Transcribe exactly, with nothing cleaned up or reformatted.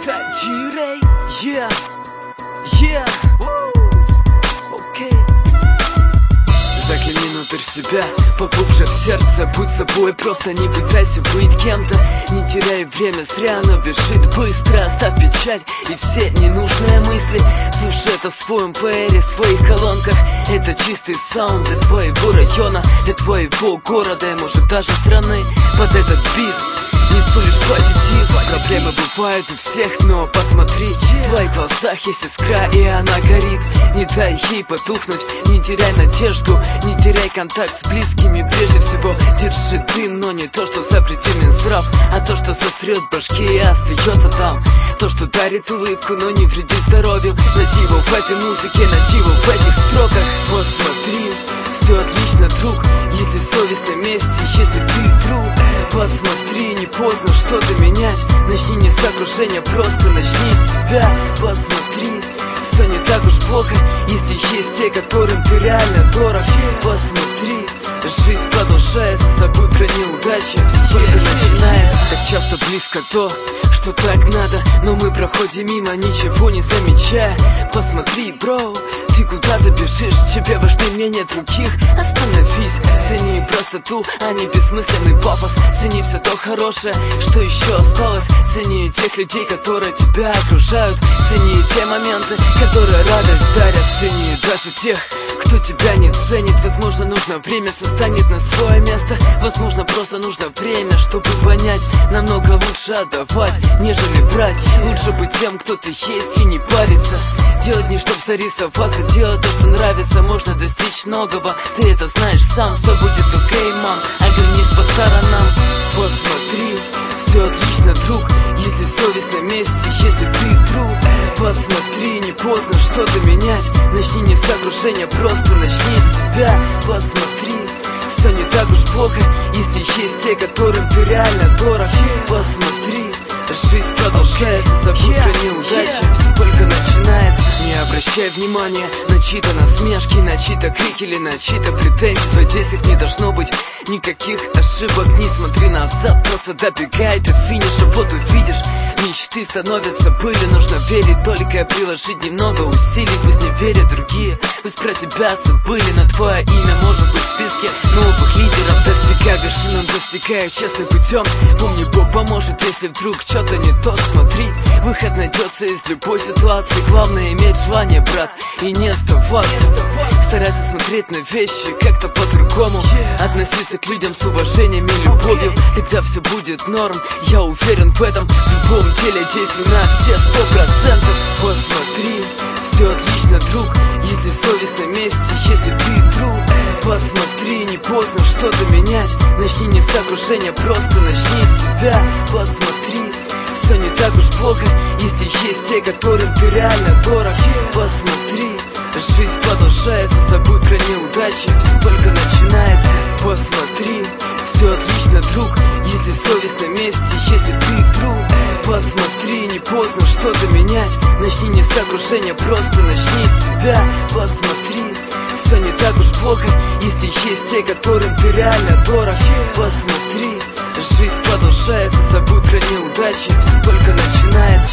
Это G-Ray, yeah, yeah, окей. Загляни внутрь себя, поглубже в сердце. Будь собой, просто не пытайся быть кем-то. Не теряй время зря, но бежит быстро. Оставь печаль и все ненужные мысли. Слушай это в своем плеере, в своих колонках. Это чистый саунд для твоего района, для твоего города и может даже страны. Под этот бит несу лишь позитив. Проблемы бывают у всех, но посмотри, в твоих глазах есть искра и она горит. Не дай ей потухнуть, не теряй надежду, не теряй контакт с близкими. Прежде всего держи дым, но не то, что запретимен здрав, а то, что сострет в башке и остается там. То, что дарит улыбку, но не вредит здоровью. Найди его в этой музыке, найди его в этих строках. Посмотри, все отлично, друг, если совесть на месте, если ты друг. Посмотри, не поздно что-то менять. Начни не с окружения, просто начни с себя. Посмотри, все не так уж плохо, если есть те, которым ты реально дорог. Посмотри, жизнь продолжается, забудь про неудачи, все только начинается. Так часто близко то, что так надо, но мы проходим мимо, ничего не замечая. Посмотри, бро, ты куда-то бежишь, тебе важны мнения других. Остановись, цени простоту, а не бессмысленный пафос. Цени все то хорошее, что еще осталось. Цени тех людей, которые тебя окружают. Цени те моменты, которые радость дарят. Цени даже тех, кто тебя не ценит. Возможно, нужно время, все станет на свое место. Возможно, просто нужно время, чтобы понять. Намного лучше отдавать, нежели брать. Лучше быть тем, кто ты есть, и не париться. Делать не чтоб зарисоваться, делать то, что нравится. Можно достичь многого, ты это знаешь сам. Все будет окей, мам, оглянись по сторонам. Посмотри, все отлично, друг, если совесть на месте, если ты друг. Посмотри, не поздно что-то менять. Начни не с окружения, просто начни с себя. Посмотри, все не так уж плохо, если есть те, которым ты реально дорог. Посмотри, жизнь продолжается, забудь про неудачи, все только начинается. Не обращай внимания на чьи-то насмешки, на чьи-то крики или на чьи-то претензии. В твоих действиях не должно быть никаких ошибок. Не смотри назад, просто добегай до финиша. Вот увидишь, мечты становятся былью. Нужно верить, только приложить немного усилий. Пусть не верят другие, пусть про тебя забыли, но твое имя может быть в списке новых лидеров. Достигай вершин, достигай честным путем. Помни, Бог поможет, если вдруг что-то не то. Смотри, выход найдется из любой ситуации. Главное иметь желание, брат, и не сдаваться. Старайся смотреть на вещи как-то по-другому, относиться к людям с уважением и любовью. Тогда все будет норм, я уверен в этом. В любом деле действуй на все сто процентов. Посмотри, все отлично, друг, если совесть на месте, если ты друг. Посмотри, не поздно что-то менять. Начни не с окружения, просто начни с себя. Посмотри, все не так уж плохо, если есть те, которым ты реально дорог. Посмотри, жизнь продолжается, забудь про неудачи, все только начинается. Посмотри, все отлично, друг, если совесть на месте, если ты друг. Посмотри, не поздно что-то менять. Начни не с окружения, просто начни с себя. Посмотри, все не так уж плохо, если есть те, которым ты реально дорог. Посмотри, жизнь продолжается, забудь про неудачи, все только начинается.